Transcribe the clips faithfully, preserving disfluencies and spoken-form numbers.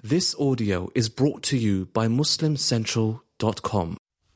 This audio is brought to you by muslim central dot com.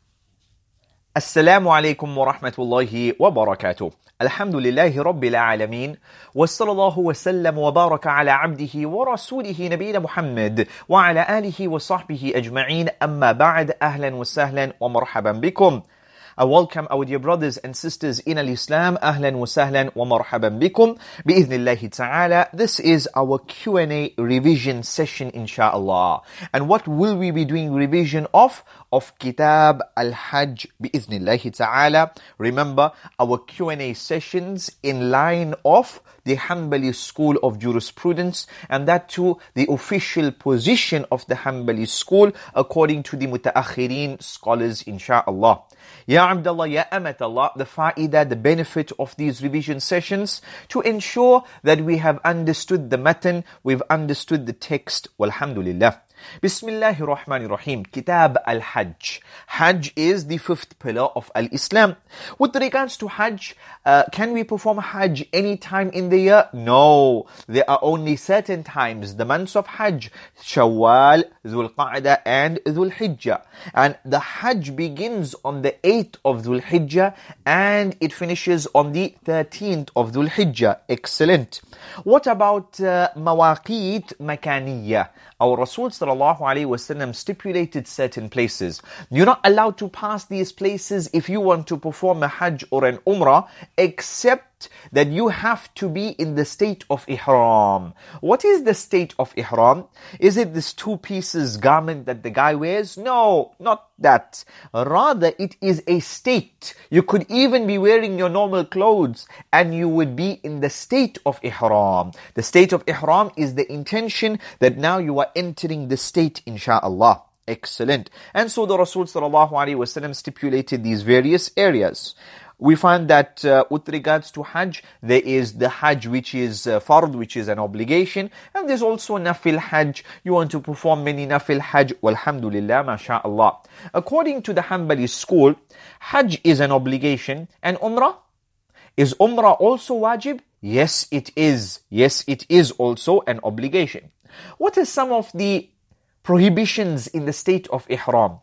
Assalamu alaikum wa rahmatullahi wa barakatuh. Alhamdulillahi rabbil alameen. Wa sallallahu wa sallam wa baraka ala abdihi wa rasulihi nabiyina Muhammad wa ala alihi wa sahbihi ajma'een. Amma ba'd. Ahlan wa sahlan wa marhaban bikum. I welcome our dear brothers and sisters in al-Islam. Ahlan wa sahlan wa marhaban bikum. Bi-idhnillahi ta'ala. This is our Q and A revision session, inshaAllah. And what will we be doing revision of? Of Kitab al-Hajj, bi-idhnillahi ta'ala. Remember, our Q and A sessions in line of the Hanbali school of jurisprudence, and that too the official position of the Hanbali school according to the mutaakhirin scholars, inshaAllah. Ya Abdullah, Ya Amatallah, the fa'idah, the benefit of these revision sessions to ensure that we have understood the matan, we've understood the text, walhamdulillah. Bismillahir Rahmanir Rahim. Kitab al-Hajj. Hajj is the fifth pillar of al-Islam. With regards to Hajj, uh, can we perform Hajj any time in the year? No. There are only certain times. The months of Hajj, Shawwal, Dhul Qa'dah and Dhul Hijjah. And the Hajj begins on the eighth of Dhul Hijjah and it finishes on the thirteenth of Dhul Hijjah. Excellent. What about uh, Mawaqit Makaniyah? Our Rasul sallallahu alayhi wasallam stipulated certain places. You're not allowed to pass these places if you want to perform a Hajj or an Umrah, except that you have to be in the state of Ihram. What is the state of Ihram? Is it this two pieces garment that the guy wears? No, not that. Rather, it is a state. You could even be wearing your normal clothes and you would be in the state of Ihram. The state of Ihram is the intention that now you are entering the state, insha'Allah. Excellent. And so the Rasul sallallahu alaihi wasallam stipulated these various areas. We find that uh, with regards to Hajj, there is the Hajj which is uh, fard, which is an obligation, and there's also Nafil Hajj. You want to perform many Nafil Hajj, walhamdulillah, masha'Allah. According to the Hanbali school, Hajj is an obligation, and Umrah? Is Umrah also wajib? Yes, it is. Yes, it is also an obligation. What are some of the prohibitions in the state of Ihram?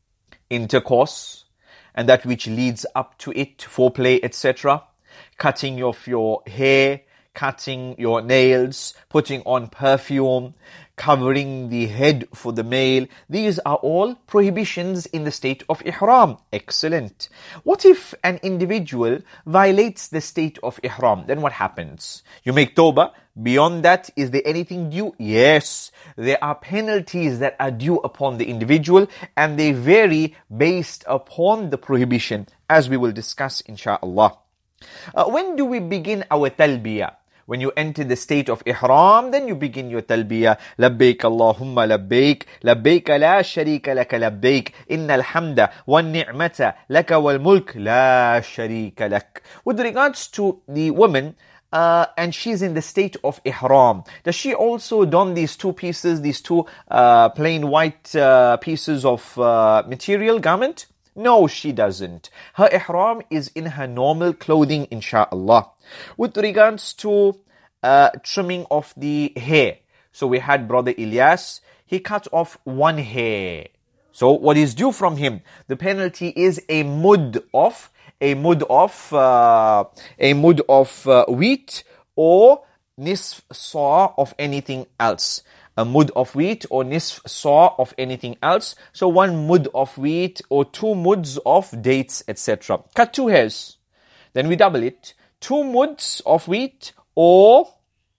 Intercourse, and that which leads up to it, foreplay, et cetera. Cutting off your hair, cutting your nails, putting on perfume, covering the head for the male. These are all prohibitions in the state of Ihram. Excellent. What if an individual violates the state of Ihram? Then what happens? You make tawbah. Beyond that, is there anything due? Yes. There are penalties that are due upon the individual and they vary based upon the prohibition, as we will discuss inshaAllah. Uh, when do we begin our talbiyah? When you enter the state of Ihram, then you begin your talbiyah. Labbaik Allahumma labbaik, labbaik la sharika laka labbaik, innal hamda wan ni'mata laka wal mulk la sharika lak. With regards to the woman, Uh, and she's in the state of Ihram, does she also don these two pieces, these two uh, plain white uh, pieces of uh, material garment? No, she doesn't. Her Ihram is in her normal clothing, insha'Allah. With regards to uh, trimming of the hair, so we had brother Ilyas, he cut off one hair. So what is due from him? The penalty is a mud of a mud of uh, a mud of uh, wheat or nisf saw of anything else. A mud of wheat or nisf saw of anything else. So one mud of wheat or two muds of dates, et cetera. Cut two hairs. Then we double it. Two muds of wheat or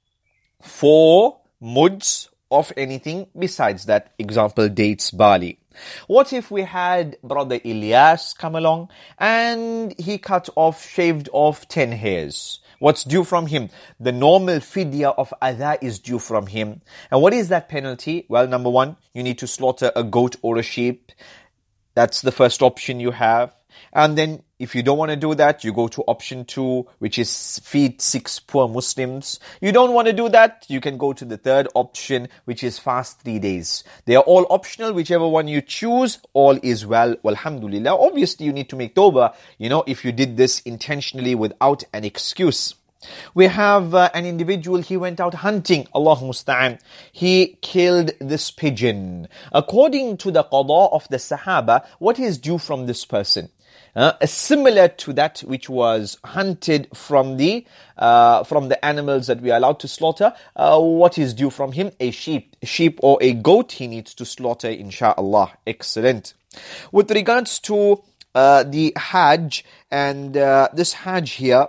four muds of anything besides that. Example, dates, barley. What if we had brother Ilyas come along and he cut off, shaved off ten hairs? What's due from him? The normal fidya of adha is due from him. And what is that penalty? Well, number one, you need to slaughter a goat or a sheep. That's the first option you have. And then if you don't want to do that, you go to option two, which is feed six poor Muslims. You don't want to do that, you can go to the third option, which is fast three days. They are all optional, whichever one you choose, all is well, walhamdulillah. Obviously, you need to make tawbah, you know, if you did this intentionally without an excuse. We have uh, an individual, he went out hunting, Allahu Musta'an. He killed this pigeon. According to the qada of the Sahaba, what is due from this person? Uh, similar to that which was hunted from the uh, from the animals that we are allowed to slaughter, uh, what is due from him? A sheep, sheep or a goat he needs to slaughter, inshallah. Excellent. With regards to uh, the Hajj, and uh, this Hajj here,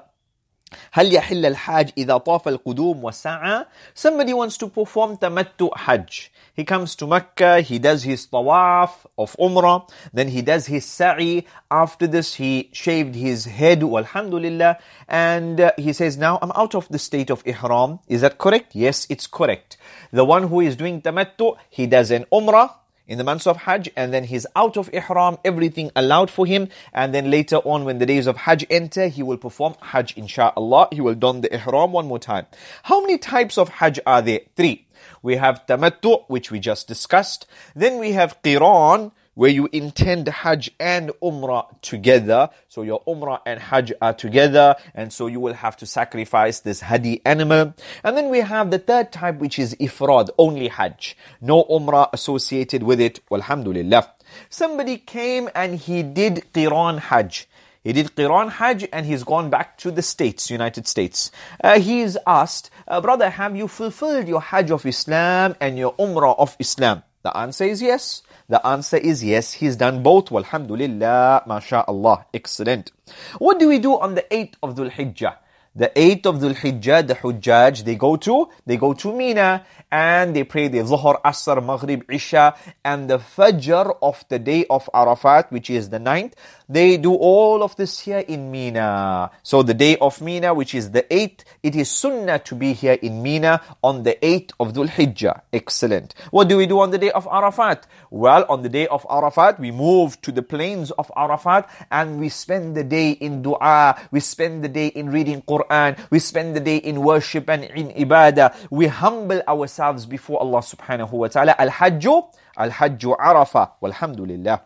هل يحل الحاج إذا طاف القدوم وسعى? Somebody wants to perform tamattu Hajj. He comes to Mecca, he does his tawaf of Umrah, then he does his sa'i. After this, he shaved his head, walhamdulillah, and uh, he says, now I'm out of the state of Ihram. Is that correct? Yes, it's correct. The one who is doing tamattu, he does an Umrah in the months of Hajj, and then he's out of Ihram, everything allowed for him, and then later on when the days of Hajj enter, he will perform Hajj, inshallah. He will don the Ihram one more time. How many types of Hajj are there? Three. We have tamattu, which we just discussed. Then we have qiran, where you intend Hajj and Umrah together. So your Umrah and Hajj are together, and so you will have to sacrifice this hadi animal. And then we have the third type, which is ifrad, only Hajj. No Umrah associated with it, walhamdulillah. Somebody came and he did qiran Hajj. He did Qiran Hajj and he's gone back to the States, United States. Uh, he is asked, uh, brother, have you fulfilled your Hajj of Islam and your Umrah of Islam? The answer is yes. The answer is yes. He's done both. Walhamdulillah, mashallah, excellent. What do we do on the eighth of Dhul Hijjah? The eighth of Dhul Hijjah, the Hujjaj, they go to, they go to Mina and they pray the Zuhr, Asr, Maghrib, Isha, and the Fajr of the day of Arafat, which is the ninth. They do all of this here in Mina. So the day of Mina, which is the eighth, it is sunnah to be here in Mina on the eighth of Dhul Hijjah. Excellent. What do we do on the day of Arafat? Well, on the day of Arafat, we move to the plains of Arafat and we spend the day in dua. We spend the day in reading Quran. We spend the day in worship and in ibadah. We humble ourselves before Allah subhanahu wa ta'ala. Al-Hajju, Al-Hajju Arafah. Walhamdulillah.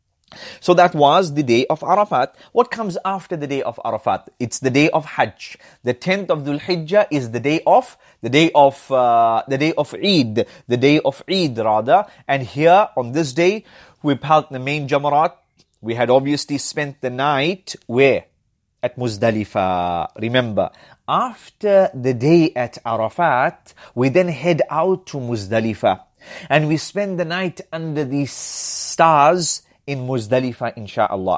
So that was the day of Arafat. What comes after the day of Arafat? It's the day of Hajj. The tenth of Dhul Hijjah is the day of the day of uh, the day of Eid, the day of Eid rather. And here on this day, we pelt the main Jamarat. We had obviously spent the night where? At Muzdalifah. Remember, after the day at Arafat, we then head out to Muzdalifah, and we spend the night under the stars in Muzdalifah, insha'Allah.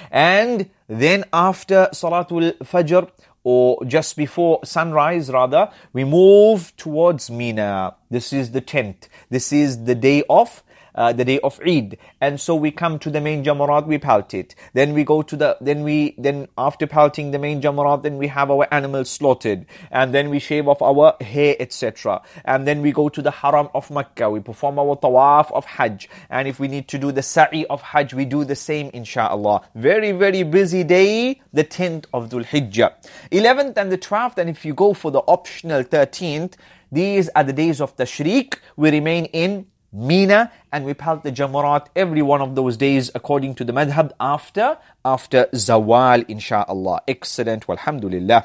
And then after Salatul Fajr, or just before sunrise rather, we move towards Mina. This is the tenth. This is the day of Uh, the day of Eid. And so we come to the main Jamarat, we pelt it. Then we go to the, then we, then after pelting the main Jamarat, then we have our animals slaughtered. And then we shave off our hair, et cetera. And then we go to the Haram of Mecca. We perform our Tawaf of Hajj. And if we need to do the Sa'i of Hajj, we do the same, inshallah. Very, very busy day, the tenth of Dhul Hijjah. eleventh and the twelfth, and if you go for the optional thirteenth, these are the days of Tashriq. We remain in Mina, and we pelt the Jamarat every one of those days according to the madhab after, after Zawal, inshaAllah. Excellent, walhamdulillah.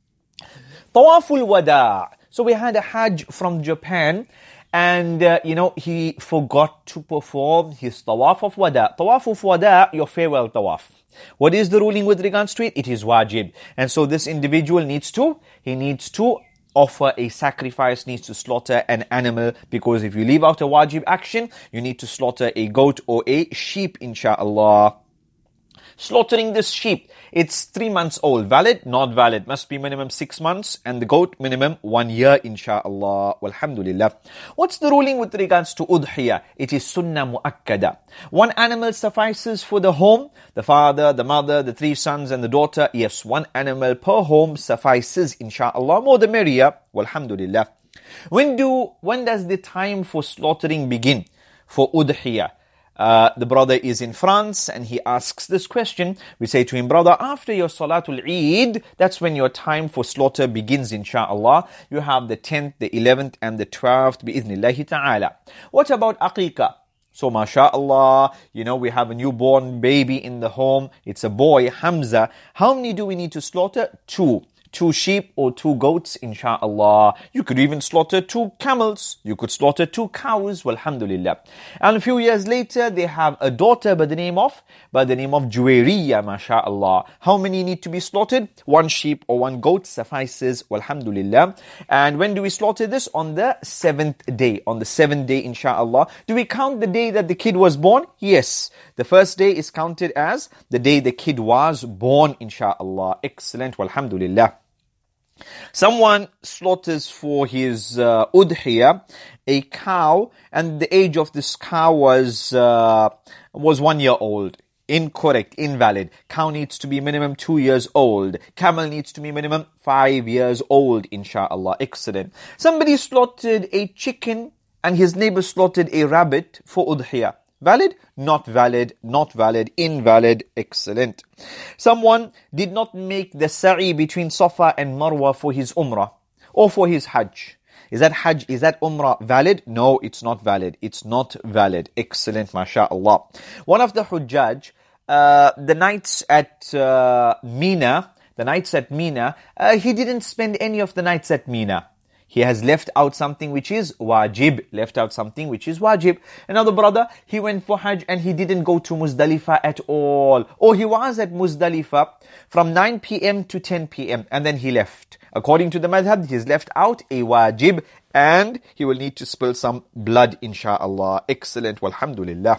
Tawaful Wada'. So we had a Hajj from Japan, and uh, you know, he forgot to perform his Tawaf of Wada'. Tawaf of Wada', your farewell Tawaf. What is the ruling with regards to it? It is wajib. And so this individual needs to, he needs to offer a sacrifice, needs to slaughter an animal, because if you leave out a wajib action, you need to slaughter a goat or a sheep, inshallah. Slaughtering this sheep, it's three months old. Valid? Not valid. Must be minimum six months. And the goat, minimum one year, inshallah. Walhamdulillah. What's the ruling with regards to udhiyah? It is sunnah mu'akkada. One animal suffices for the home. The father, the mother, the three sons and the daughter. Yes, one animal per home suffices, inshallah. More the merrier. Walhamdulillah. When do, when does the time for slaughtering begin? For udhiyah. Uh, the brother is in France and he asks this question. We say to him, brother, after your Salatul Eid, that's when your time for slaughter begins, inshallah. You have the tenth, the eleventh and the twelfth, bi'idhnillahi ta'ala. What about Aqiqah? So, mashallah, you know, we have a newborn baby in the home. It's a boy, Hamza. How many do we need to slaughter? Two. two sheep or two goats, inshallah. You could even slaughter two camels. You could slaughter two cows, walhamdulillah. And a few years later, they have a daughter by the name of, by the name of Juwairiya, mashallah. How many need to be slaughtered? One sheep or one goat suffices, walhamdulillah. And when do we slaughter this? On the seventh day. On the seventh day, inshallah. Do we count the day that the kid was born? Yes. The first day is counted as the day the kid was born, inshallah. Excellent, walhamdulillah. Someone slaughters for his uh, udhiyah a cow, and the age of this cow was uh, was one year old. Incorrect, invalid. Cow needs to be minimum two years old. Camel needs to be minimum five years old, inshallah. Excellent. Somebody slaughtered a chicken and his neighbor slaughtered a rabbit for udhiyah. Valid? Not valid. Not valid. Invalid. Excellent. Someone did not make the sa'i between Safa and Marwa for his umrah or for his hajj. Is that hajj, is that umrah valid? No, it's not valid. It's not valid. Excellent, mashallah. One of the hujjaj, uh, the nights at uh, Mina, the nights at Mina, uh, he didn't spend any of the nights at Mina. He has left out something which is wajib. Left out something which is wajib. Another brother, he went for hajj and he didn't go to Muzdalifah at all. Or he was at Muzdalifah from nine p.m. to ten p.m. and then he left. According to the madhab, he's left out a wajib and he will need to spill some blood, inshallah. Excellent, walhamdulillah.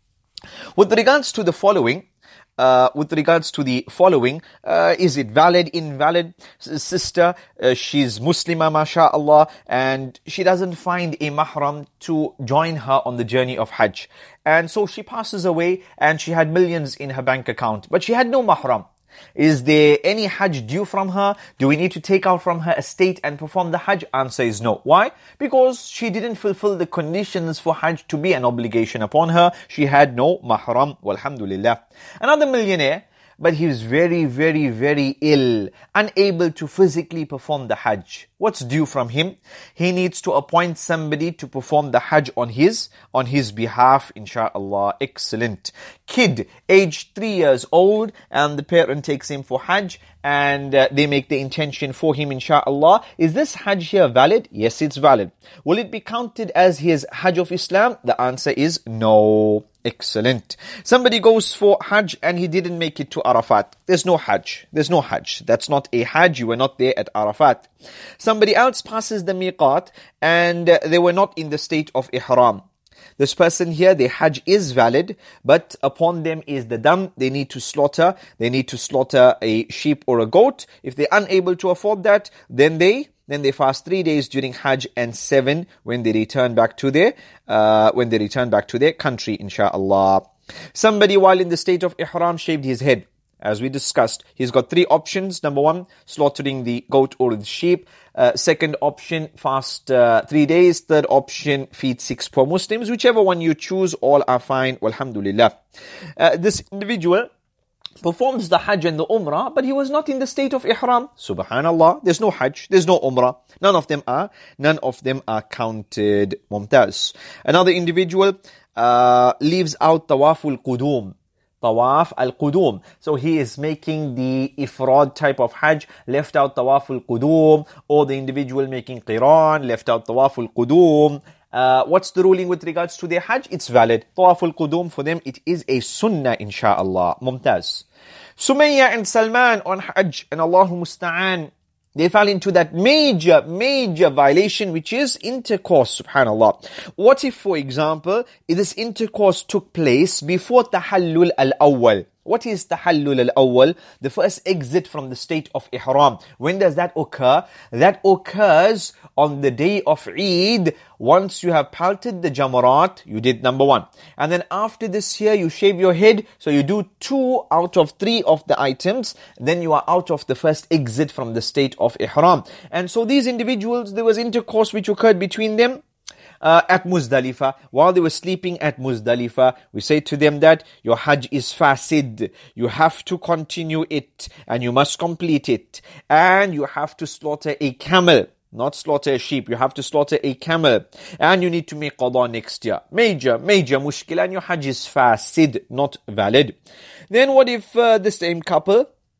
With regards to the following, Uh, with regards to the following, uh, is it valid, invalid? S- sister, uh, she's Muslima, mashallah, and she doesn't find a mahram to join her on the journey of Hajj. And so she passes away and she had millions in her bank account, but she had no mahram. Is there any Hajj due from her? Do we need to take out from her estate and perform the Hajj? Answer is no. Why? Because she didn't fulfill the conditions for Hajj to be an obligation upon her. She had no mahram. Walhamdulillah. Another millionaire, but he was very, very, very ill, unable to physically perform the Hajj. What's due from him? He needs to appoint somebody to perform the Hajj on his, on his behalf, inshallah. Excellent. Kid, aged three years old, and the parent takes him for Hajj, and uh, they make the intention for him, inshallah. Is this Hajj here valid? Yes, it's valid. Will it be counted as his Hajj of Islam? The answer is no. Excellent. Somebody goes for Hajj and he didn't make it to Arafat. There's no Hajj. There's no Hajj. That's not a Hajj. You were not there at Arafat. Somebody else passes the miqat and uh, they were not in the state of ihram. This person here, their Hajj is valid, but upon them is the dam. They need to slaughter. They need to slaughter a sheep or a goat. If they're unable to afford that, then they Then they fast three days during Hajj and seven when they return back to their uh, when they return back to their country, inshallah. Somebody while in the state of ihram shaved his head. As we discussed, he's got three options. Number one, slaughtering the goat or the sheep. Uh, second option, fast uh, three days. Third option, feed six poor Muslims. Whichever one you choose, all are fine. Walhamdulillah. Uh, this individual performs the Hajj and the Umrah, but he was not in the state of Ihram. Subhanallah. There's no Hajj. There's no Umrah. None of them are. None of them are counted. Mumtaz. Another individual uh, leaves out Tawaful Qudum. Tawaf al-Qudum. So he is making the Ifrad type of Hajj, left out Tawaf al-Qudum, or the individual making Qiran, left out Tawaf al-Qudum. Uh, what's the ruling with regards to their Hajj? It's valid. Tawaf al-Qudum for them, it is a sunnah, inshallah. Mumtaz. Sumayya and Salman on Hajj, and Allahu Musta'an, they fell into that major, major violation, which is intercourse, subhanallah. What if, for example, if this intercourse took place before Tahallul al-Awwal? What is Tahallul al-Awwal? The first exit from the state of Ihram. When does that occur? That occurs on the day of Eid. Once you have pelted the Jamarat, you did number one. And then after this here, you shave your head. So you do two out of three of the items. Then you are out of the first exit from the state of Ihram. And so these individuals, there was intercourse which occurred between them. Uh, at Muzdalifah, while they were sleeping at Muzdalifah, we say to them that your Hajj is fasid. You have to continue it and you must complete it. And you have to slaughter a camel, not slaughter a sheep. You have to slaughter a camel. And you need to make qada next year. Major, major mushkil, and your Hajj is fasid, not valid. Then what if uh, the same couple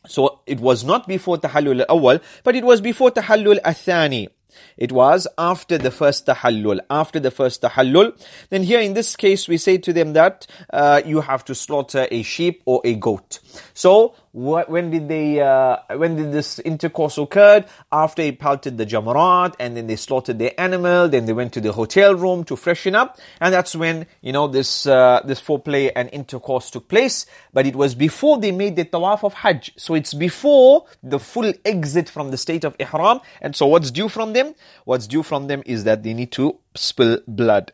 So it was not before tahallul al-awwal, but it was before tahallul al-thani. It was after the first tahallul, after the first tahallul. Then here in this case, we say to them that uh, you have to slaughter a sheep or a goat. So wh- when did they, uh, when did this intercourse occur? After he pelted the jamarat, and then they slaughtered their animal, then they went to the hotel room to freshen up, and that's when, you know, this uh, this foreplay and intercourse took place. But it was before they made the tawaf of Hajj. So it's before the full exit from the state of ihram. And so what's due from them? What's due from them is that they need to spill blood.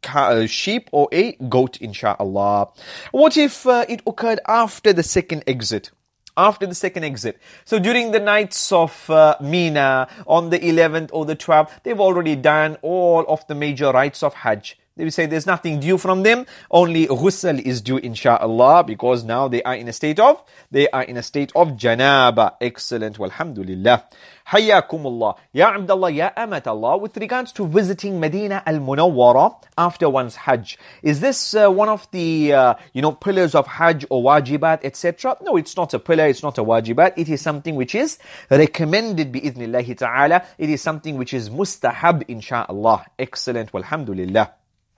A sheep or a goat, insha'Allah. What if uh, it occurred after the second exit? After the second exit. So during the nights of uh, Mina, on the eleventh or the twelfth, they've already done all of the major rites of Hajj. They will say there's nothing due from them, only ghusl is due, insha'Allah, because now they are in a state of, they are in a state of janaba. Excellent, walhamdulillah. Hayyakumullah. Ya Abdullah, Ya Amatallah, with regards to visiting Medina al-Munawwara after one's Hajj, is this uh, one of the, uh, you know, pillars of Hajj or wajibat, et cetera? No, it's not a pillar, it's not a wajibat. It is something which is recommended bi-idhnillahi ta'ala. It is something which is mustahab, insha'Allah. Excellent, walhamdulillah.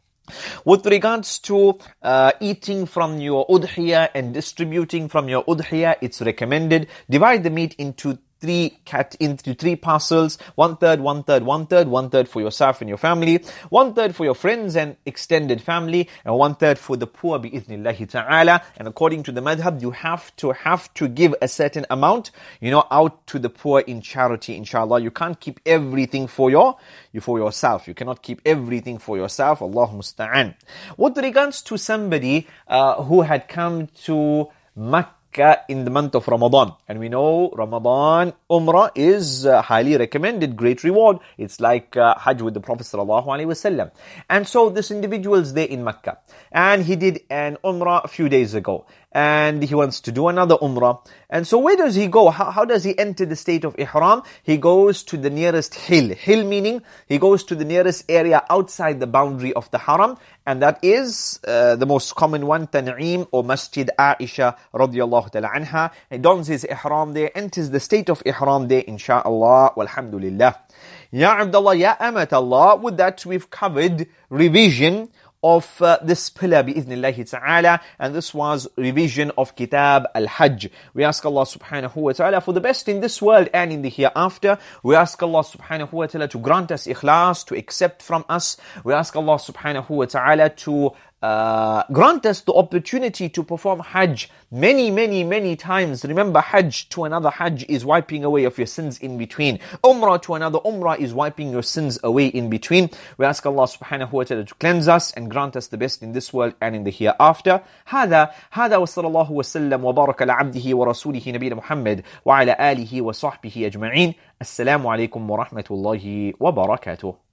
With regards to uh, eating from your udhiyah and distributing from your udhiyah, it's recommended. Divide the meat into three cat into three parcels, one third, one third, one third, one third for yourself and your family, one third for your friends and extended family, and one third for the poor bi-idhnillahi ta'ala. And according to the madhab, you have to have to give a certain amount, you know, out to the poor in charity, inshallah. You can't keep everything for your you for yourself. You cannot keep everything for yourself. Allah musta'an. With regards to somebody uh, who had come to Makkah in the month of Ramadan, and we know Ramadan Umrah is uh, highly recommended, great reward. It's like uh, Hajj with the Prophet sallallahu alaihi wasallam. And so this individual is there in Mecca, and he did an Umrah a few days ago, and he wants to do another Umrah. And so where does he go? How, how does he enter the state of Ihram? He goes to the nearest hill. Hill meaning he goes to the nearest area outside the boundary of the Haram, and that is uh, the most common one, Tan'im or Masjid Aisha radiyallahu ta'ala anha. He dons his Ihram there, enters the state of Ihram there, insha'Allah, walhamdulillah. Ya Abdullah, Ya Amatallah, with that we've covered revision of uh, this pillar bi-idhnillahi ta'ala, and this was revision of Kitab al-Hajj. We ask Allah subhanahu wa ta'ala for the best in this world and in the hereafter. We ask Allah subhanahu wa ta'ala to grant us ikhlas, to accept from us. We ask Allah subhanahu wa ta'ala to Uh, grant us the opportunity to perform Hajj many, many, many times. Remember, Hajj to another Hajj is wiping away of your sins in between. Umrah to another Umrah is wiping your sins away in between. We ask Allah subhanahu wa ta'ala to cleanse us and grant us the best in this world and in the hereafter. هذا هذا وصلى الله وسلم وبارك على عبده ورسوله نبينا محمد وعلى آله وصحبه أجمعين. السلام عليكم ورحمة الله وبركاته.